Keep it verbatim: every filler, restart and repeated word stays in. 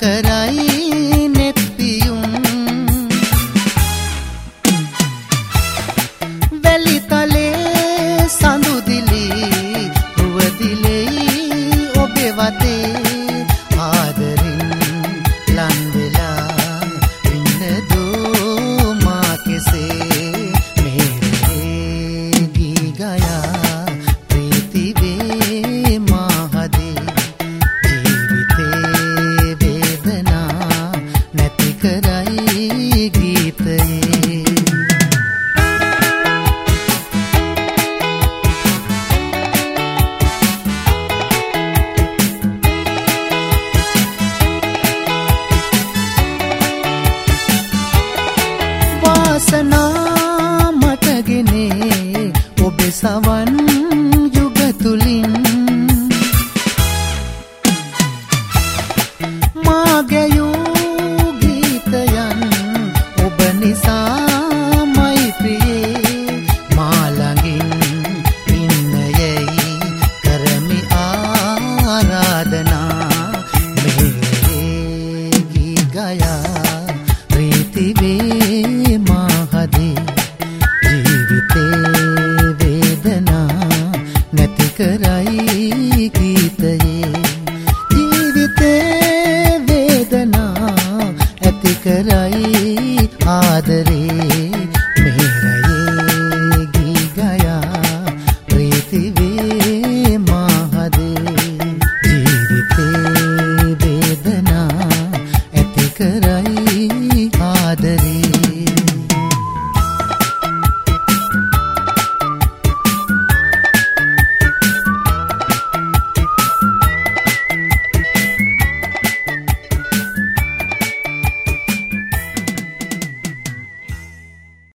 කරයි නෙත්පියුම් වැලිතලේ සඳුදිලි රුවදිලෙයි ඔබේ වතේ ආදරින් ලන් වෙලා ඉන්නදෝ මා කෙසේ මෙහෙරේ ගී ගයා ප්‍රීති වේ මා හදේ ජීවිතේ වේදනා නැති කරයි ගීතයේ වාසනා මටගෙනේ ඔබේ සවන් යුග තුලින් මා ගැයූ